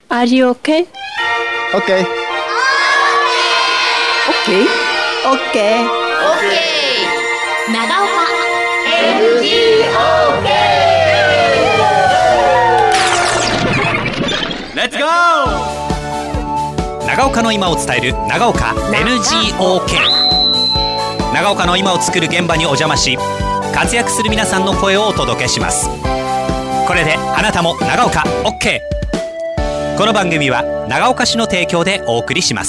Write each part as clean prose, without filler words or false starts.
Are you okay? Okay. Okay. Okay. 長岡 Let's go! 長岡の今を伝える長岡 NGOK。 長岡の今を作る現場にお邪魔し、活躍する皆さんの声をお届けします。これであなたも長岡 OK。 この番組は長岡市の提供でお送りします。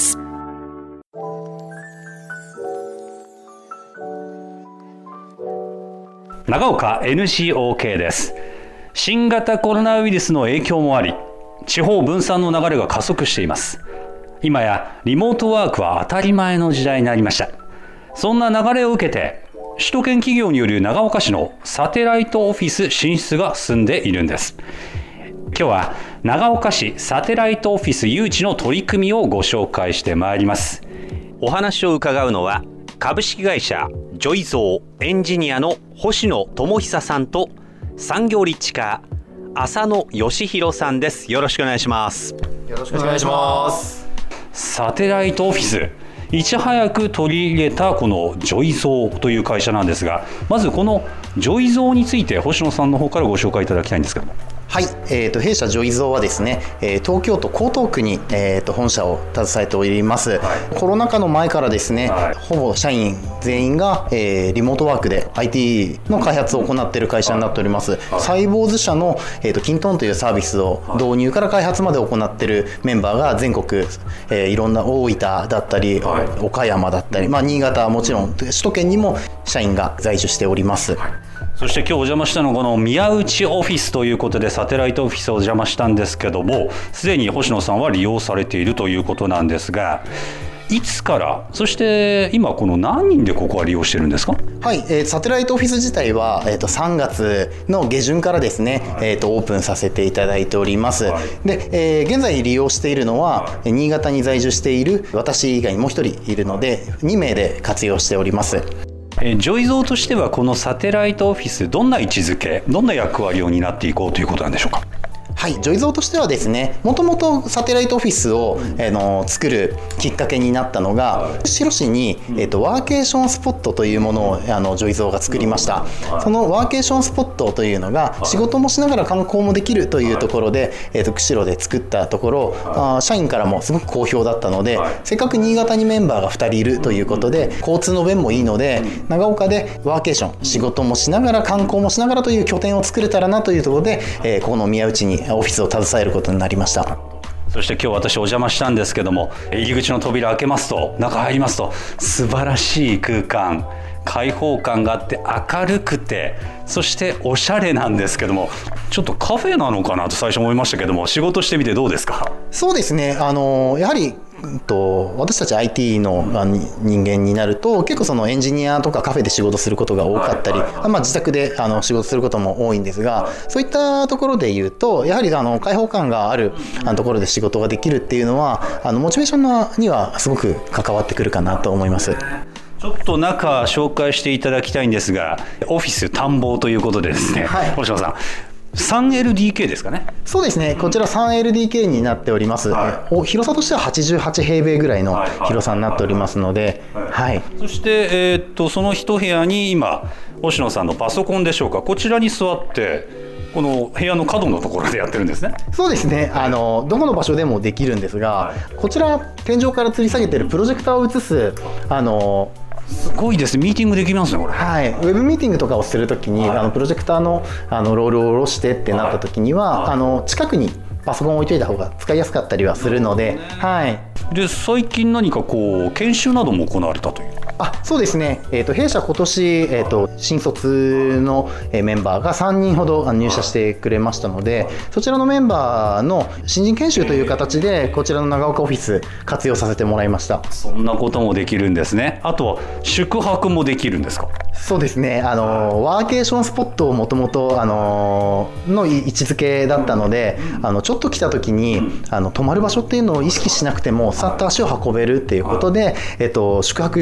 長岡 NGOK です。新型コロナウイルスの影響もあり、地方分散の流れが加速しています。今やリモートワークは当たり前の時代になりました。そんな流れを受けて、首都圏企業による長岡市のサテライトオフィス進出が進んでいるんです。今日は長岡市サテライトオフィス誘致の取り組みをご紹介してまいります。お話を伺うのは株式会社ジョイゾーエンジニアの星野智久さんと、産業立地課浅野義弘さんです。よろしくお願いします。 よろしくお願いします。 サテライトオフィス、いち早く取り入れたこのジョイゾーという会社なんですが、まずこのジョイゾーについて星野さんの方からご紹介いただきたいんですけども。 はい、弊社ジョイゾーはですね、東京都江東区に、本社を携えております、コロナ禍の前からですね、ほぼ社員全員が、リモートワークで IT の開発を行っている会社になっております、サイボーズ社の、キントンというサービスを導入から開発まで行っているメンバーが全国、いろんな大分だったり、岡山だったり、新潟はもちろん首都圏にも社員が在住しております。 そして今日お邪魔したのはこの宮内オフィスということで、サテライトオフィスをお邪魔したんですけども、すでに星野さんは利用されているということなんですが、いつから、そして今この何人でここは利用してるんですか？ はい、サテライトオフィス自体は、3月の下旬からですね、オープンさせていただいております。で、現在利用しているのは、新潟に在住している私以外にもう一人いるので、2名で活用しております。 ジョイゾーとしてはこのサテライトオフィス、どんな位置づけ、どんな役割を担っていこうということなんでしょうか？ はい、ジョイゾーとしてはですね、もともとサテライトオフィスを、作るきっかけになったのが、釧路市に、ワーケーションスポットというものをジョイゾーが作りました。そのワーケーションスポットというのが、仕事もしながら観光もできるというところで、釧路で作ったところ、社員からもすごく好評だったので、せっかく新潟にメンバーが2人いるということで、交通の便もいいので、長岡でワーケーション、仕事もしながら観光もしながらという拠点を作れたらなというところで、ここの宮内にオフィスを携えることになりました。 そして今日私お邪魔したんですけども、入り口の扉開けますと、中入りますと素晴らしい空間、開放感があって明るくて、そしておしゃれなんですけども、ちょっとカフェなのかなと最初思いましたけども、仕事してみてどうですか？そうですね、 やはり私たち IT の人間になると、結構そのエンジニアとかカフェで仕事することが多かったり、自宅で仕事することも多いんですが、そういったところで言うと、やはり開放感があるところで仕事ができるっていうのは、モチベーションにはすごく関わってくるかなと思います。 ちょっと中紹介していただきたいんですが、オフィス探訪ということでですね、星野さん、3LDK ですかね？そうですね、こちら 3LDK になっております、広さとしては88平米ぐらいの広さになっておりますので、そして、その一部屋に今星野さんのパソコンでしょうか、こちらに座ってこの部屋の角のところでやってるんですね。そうですね、どこの場所でもできるんですが、こちら天井から吊り下げているプロジェクターを映すすごいです。ミーティングできますね、これ。ウェブミーティングとかをするときに、プロジェクターのロールを下ろしてってなったときには、近くにパソコンを置いといた方が使いやすかったりはするので、で最近何か研修なども行われたという。そうですね、弊社今年、新卒のメンバーが3人ほど入社してくれましたので、そちらのメンバーの新人研修という形でこちらの長岡オフィス活用させてもらいました。そんなこともできるんですね。あとは宿泊もできるんですか？そうですね、ワーケーションスポットをもともとの位置づけだったので、ちょっと来た時に泊まる場所っていうのを意識しなくてもさっと足を運べるっていうことで、宿泊用の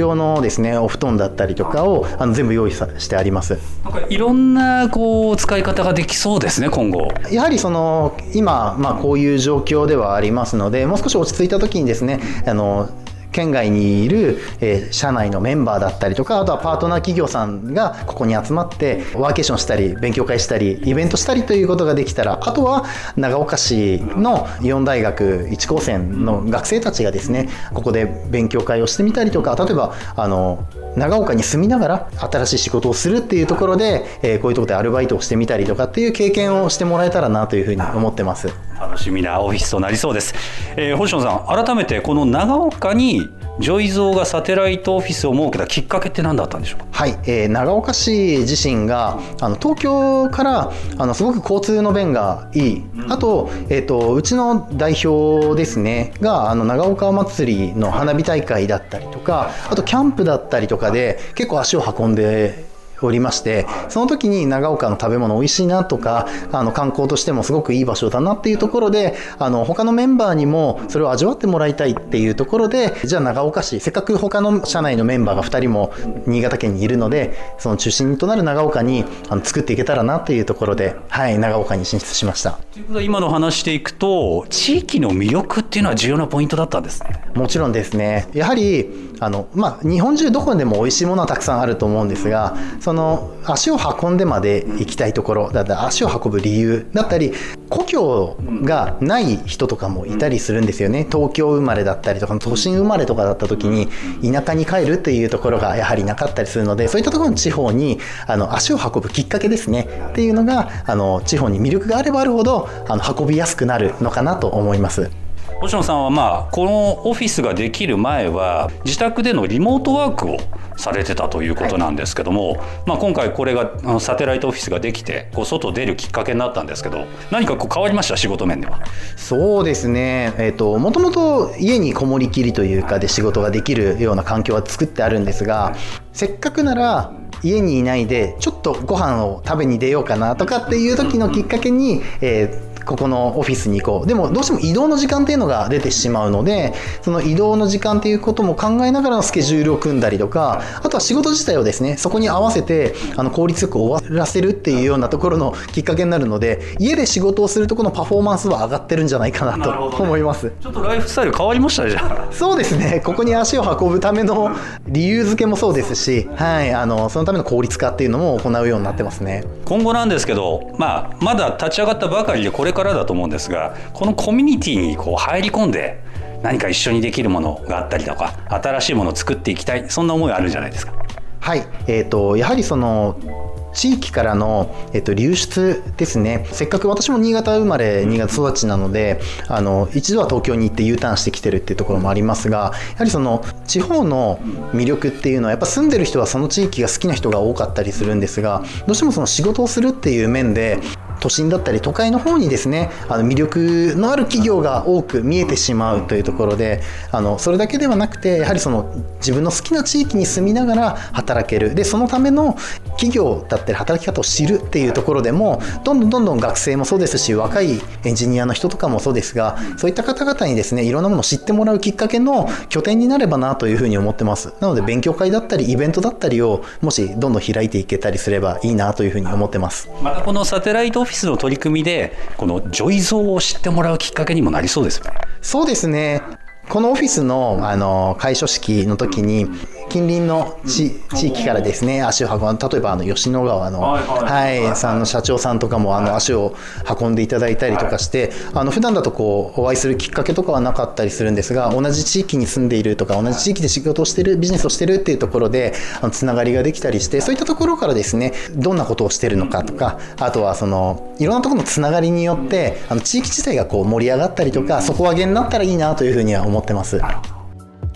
ですね、お布団だったりとかを全部用意してあります。 なんかいろんな使い方ができそうですね、今後。 やはり今、こういう状況ではありますので、もう少し落ち着いた時にですね、県外にいる、社内のメンバーだったりとか、あとはパートナー企業さんがここに集まってワーケーションしたり勉強会したりイベントしたりということができたら、あとは長岡市のイオン大学1高専の学生たちがですね、ここで勉強会をしてみたりとか、例えば長岡に住みながら新しい仕事をするっていうところで、こういうところでアルバイトをしてみたりとかっていう経験をしてもらえたらなというふうに思ってます。 楽しみなオフィスとなりそうです。星野さん、改めてこの長岡にジョイゾーがサテライトオフィスを設けたきっかけって何だったんでしょうか。 はい、長岡市自身が東京からすごく交通の便がいい、あと、うちの代表ですねが長岡祭りの花火大会だったりとか、あとキャンプだったりとかで結構足を運んでおりまして、その時に長岡の食べ物美味しいなとか、観光としてもすごくいい場所だなっていうところで、他のメンバーにもそれを味わってもらいたいっていうところで、じゃあ長岡市、せっかく他の社内のメンバーが2人も新潟県にいるので、その中心となる長岡に作っていけたらなっていうところで、はい、長岡に進出しました。 ということで、今の話していくと、地域の魅力っていうのは重要なポイントだったんですね。 もちろんですね。やはり日本中どこでも美味しいものはたくさんあると思うんですが、その足を運んでまで行きたいところだったり、足を運ぶ理由だったり、故郷がない人とかもいたりするんですよね。東京生まれだったりとか都心生まれとかだった時に田舎に帰るっていうところがやはりなかったりするので、そういったところの地方に足を運ぶきっかけですねっていうのが地方に魅力があればあるほど運びやすくなるのかなと思います。 星野さんはこのオフィスができる前は自宅でのリモートワークをされてたということなんですけども、今回これがサテライトオフィスができて外出るきっかけになったんですけど、何か変わりました？仕事面では。 そうですね、もともと家にこもりきりというかで仕事ができるような環境は作ってあるんですが、せっかくなら家にいないでちょっとご飯を食べに出ようかなとかっていう時のきっかけに、ここのオフィスに行こう。でもどうしても移動の時間っていうのが出てしまうので、その移動の時間っていうことも考えながらのスケジュールを組んだりとか、あとは仕事自体をですね、そこに合わせて効率よく終わらせるっていうようなところのきっかけになるので、家で仕事をするとこのパフォーマンスは上がってるんじゃないかなと思います。 ちょっとライフスタイル変わりましたね、じゃあ。 そうですね、ここに足を運ぶための理由付けもそうですし、はい、そのための効率化っていうのも行うようになってますね。 今後なんですけど、まだ立ち上がったばかりでこれからだと思うんですが、このコミュニティに入り込んで何か一緒にできるものがあったりとか、新しいものを作っていきたい、そんな思いがあるんじゃないですか。 はい、やはりその地域からの、流出ですね。せっかく私も新潟生まれ新潟育ちなので、一度は東京に行って U ターンしてきてるっていうところもありますが、やはりその地方の魅力っていうのはやっぱ住んでる人はその地域が好きな人が多かったりするんですが、どうしてもその仕事をするっていう面で都心だったり都会の方にですね、魅力のある企業が多く見えてしまうというところで、それだけではなくて、やはりその自分の好きな地域に住みながら働ける、でそのための企業だったり働き方を知るっていうところでも、どんどん学生もそうですし、若いエンジニアの人とかもそうですが、そういった方々にですね、いろんなものを知ってもらうきっかけの拠点になればなというふうに思ってます。なので勉強会だったりイベントだったりをもしどんどん開いていけたりすればいいなというふうに思ってます。 またこのサテライトオフィスの取り組みで、このジョイゾーを知ってもらうきっかけにもなりそうですよね。 そうですね。このオフィスの開所式の時に近隣の地域からですね、足を運んで、例えば吉野川のさんの社長さんとかも足を運んでいただいたりとかして、普段だとお会いするきっかけとかはなかったりするんですが、同じ地域に住んでいるとか同じ地域で仕事をしてる、ビジネスをしてるっていうところでつながりができたりして、そういったところからですね、どんなことをしてるのかとか、あとはそのいろんなところのつながりによって地域自体が盛り上がったりとか、底上げになったらいいなというふうには思ってます。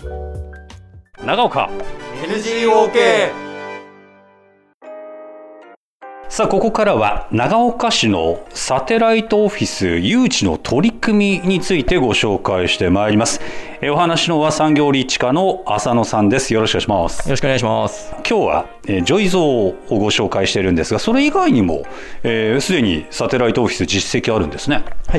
長岡 NGOK。 さあここからは長岡市のサテライトオフィス誘致の取り組みについてご紹介してまいります。お話のは産業立地課の浅野さんです。よろしくお願いします。 よろしくお願いします。 今日はジョイゾーをご紹介しているんですが、それ以外にもすでにサテライトオフィス実績あるんですね。 はい、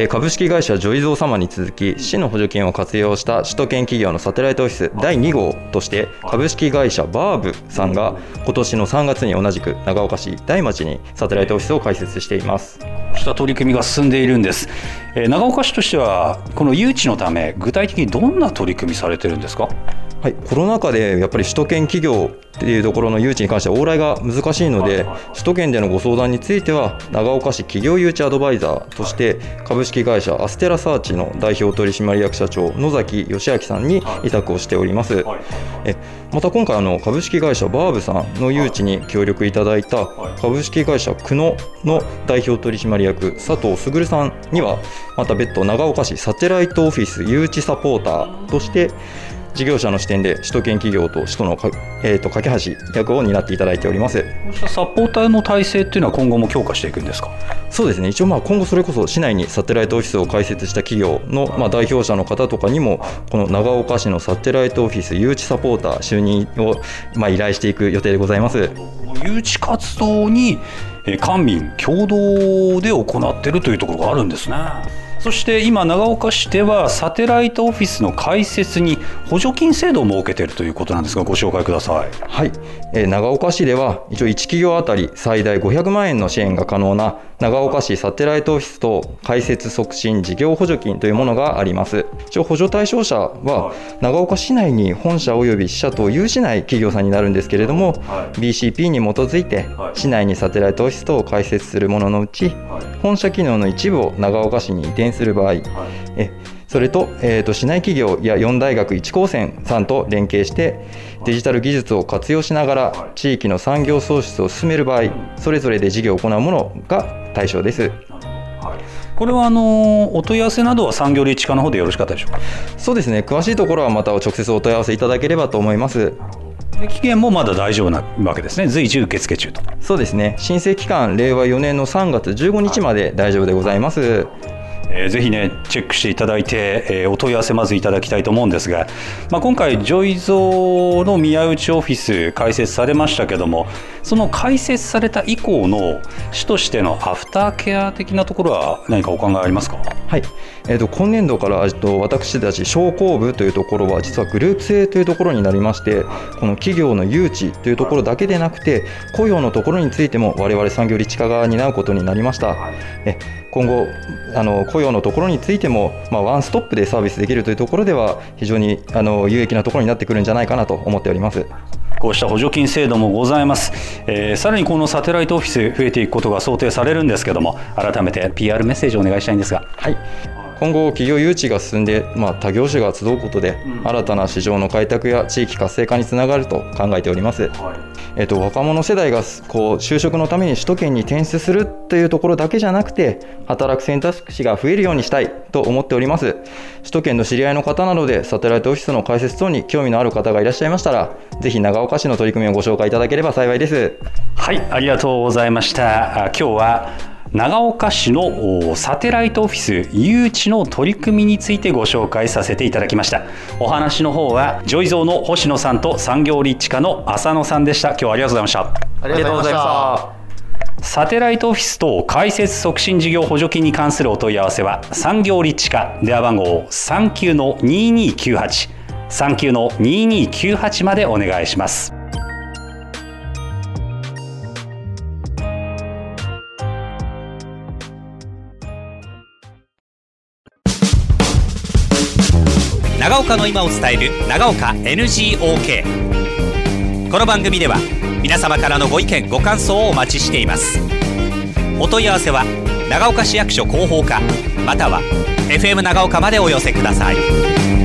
株式会社ジョイゾー様に続き市の補助金を活用した首都圏企業のサテライトオフィス第2号として株式会社バーブさんが今年の3月に同じく長岡市大町にサテライトオフィスを開設しています。 こうした取り組みが進んでいるんです。長岡市としてはこの誘致のため具体的にどんな取り組みされてるんですか？ はい、コロナ禍でやっぱり首都圏企業っていうところの誘致に関しては往来が難しいので、首都圏でのご相談については長岡市企業誘致アドバイザーとして株式会社アステラサーチの代表取締役社長野崎義明さんに委託をしております。また今回株式会社バーブさんの誘致に協力いただいた株式会社久野の代表取締役佐藤卓さんにはまた別途長岡市サテライトオフィス誘致サポーターとして事業者の視点で首都圏企業と首都の架け橋役を担っていただいております。 こうしたサポーターの体制っていうのは今後も強化していくんですか？ そうですね、一応今後それこそ市内にサテライトオフィスを開設した企業の代表者の方とかにもこの長岡市のサテライトオフィス誘致サポーター就任を依頼していく予定でございます。 誘致活動に官民共同で行っているというところがあるんですね。そして今長岡市ではサテライトオフィスの開設に補助金制度を設けているということなんですが、ご紹介ください。 はい、長岡市では一応1企業あたり最大500万円の支援が可能な長岡市サテライトオフィスと開設促進事業補助金というものがあります。一応補助対象者は長岡市内に本社及び支社と有しない企業さんになるんですけれども、BCP に基づいて市内にサテライトオフィス等を開設するもののうち本社機能の一部を長岡市に移転する場合、それと、市内企業や4大学1高専さんと連携してデジタル技術を活用しながら地域の産業創出を進める場合、それぞれで事業を行うものが対象です。 これはお問い合わせなどは産業立地課の方でよろしかったでしょうか？ そうですね、詳しいところはまた直接お問い合わせいただければと思います。 期限もまだ大丈夫なわけですね。随時受付中と。 そうですね、申請期間令和4年の3月15日まで大丈夫でございます。 ぜひねチェックしていただいて、お問い合わせまずいただきたいと思うんですが、今回ジョイゾーの宮内オフィス開設されましたけども、その開設された以降の市としてのアフターケア的なところは何かお考えありますか？ はい、今年度から私たち商工部というところは実はグループ制というところになりまして、この企業の誘致というところだけでなくて雇用のところについても我々産業立地課が担うことになりました。今後雇用のところについても、ワンストップでサービスできるというところでは非常に有益なところになってくるんじゃないかなと思っております。 こうした補助金制度もございます。さらにこのサテライトオフィス増えていくことが想定されるんですけども、改めて PR メッセージをお願いしたいんですが。 はい、今後企業誘致が進んで、他業種が集うことで、新たな市場の開拓や地域活性化につながると考えております。若者世代が就職のために首都圏に転出するというところだけじゃなくて、働く選択肢が増えるようにしたいと思っております。首都圏の知り合いの方などでサテライトオフィスの開設等に興味のある方がいらっしゃいましたら、ぜひ長岡市の取り組みをご紹介いただければ幸いです。 はい、ありがとうございました。今日は長岡市のサテライトオフィス誘致の取り組みについてご紹介させていただきました。お話の方はジョイゾーの星野さんと産業立地課の浅野さんでした。今日はありがとうございました。 ありがとうございました。サテライトオフィス等開設促進事業補助金に関するお問い合わせは産業立地課電話番号 39-2298 39-2298 までお願いします。 長岡の今を伝える長岡 NGOK。 この番組では皆様からのご意見ご感想をお待ちしています。お問い合わせは長岡市役所広報課または FM 長岡までお寄せください。